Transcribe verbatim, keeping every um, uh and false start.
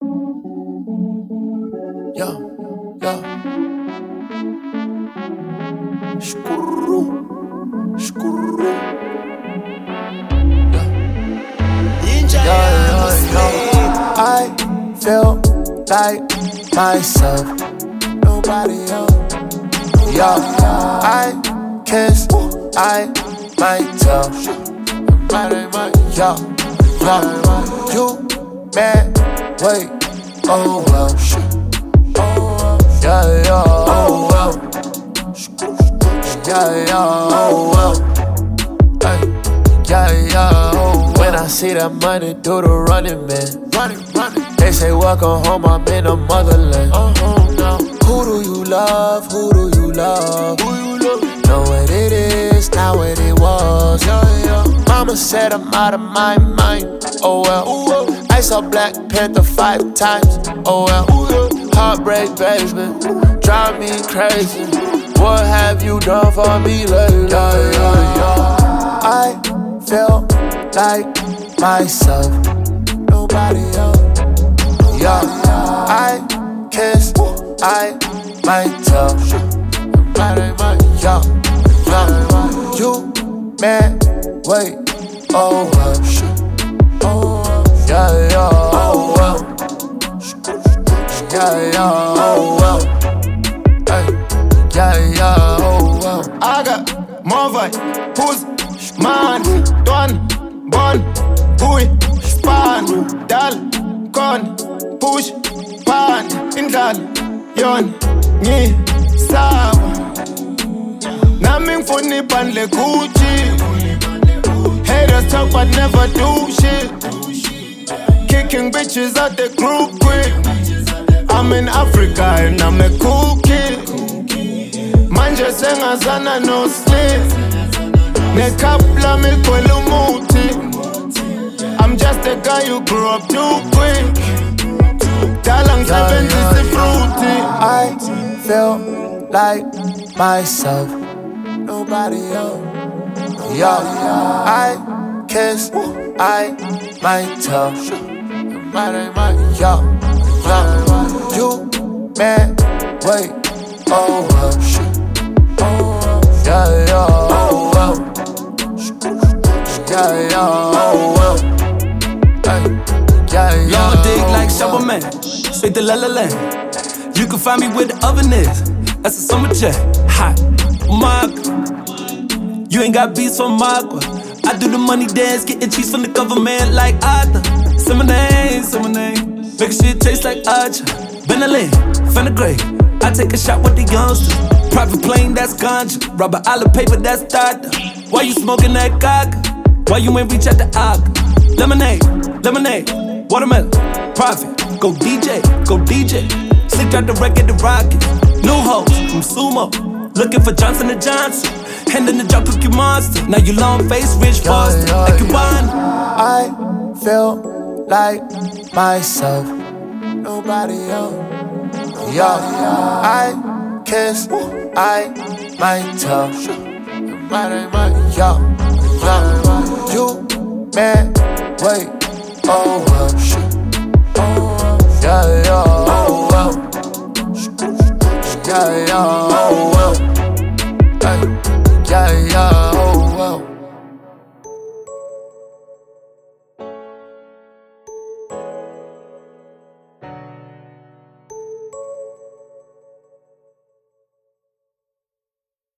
Yo, yo. Shkuru, shkuru. Yeah. Yeah, yeah, yeah. I feel like myself. Nobody else. Yeah, I kiss, I might tell. Yeah, yeah. You mad? Wait, oh well. Yeah, yeah, oh well. Yeah, yeah, oh well. Ay, yeah, yeah, oh well. When I see that money, do the running, man. Running, running. They say welcome home, I'm in the motherland. Uh -huh, no. Who do you love? Who do you love? Who you love? Know what it is, not what it was. Yeah, yeah. Mama said I'm out of my mind. Oh well. Ooh, well. I saw Black Panther five times. Oh well. Ooh, well. Heartbreak, baby, drive me crazy. What have you done for me lately? Yeah, yeah, yeah. I feel like myself. Nobody else. Yeah, I kiss, I might tell. Yeah, yeah. You mad? Wait, oh well. Yeah, yeah, oh well. Yeah, yeah, oh well. Hey, yeah, yeah, oh well. I got more vibe, who's man, done, born, hui, span, dal, con, push, pan, indal, yon, ni, sawa. Naming funny pan le Gucci. Haters talk but never do shit. Kicking bitches out the group quick. I'm in Africa and I'm a cool kid. Manje sengazana no slip. Nekapla milkwelu muti. I'm just a guy who grew up too quick. Dalang seventy fruity. I feel like myself. Nobody else. Yeah, I kiss, I might tell. Yeah, yeah. You mad? Wait, oh well. Yeah, yeah, oh well. Yeah, yeah, oh well. Ay, yeah, yeah. Long dig like Shovel Man, straight to La La Land. You can find me where the oven is. That's a summer jet, hot. Mark, you ain't got beats from Magua. I do the money dance, getting cheese from the government like Arthur. Say my name, say my name. Make shit taste like Archer. Benelli, Fenugreek. I take a shot with the youngsters. Private plane, that's ganja. Rubber island paper, that's Tata. Why you smoking that coca? Why you ain't reach out the Aga? Lemonade, lemonade, watermelon, profit. Go D J, go D J. Slick out the record, the rockets. New hoes from Sumo. Looking for Johnson and Johnson. Hand in the jar, cookie monster. Now you long face, rich Foster. Yeah, yeah, like you wine. I feel like myself. Nobody else. Yeah, I kiss, I might tell. Yeah, yeah. You mad? Wait, oh well.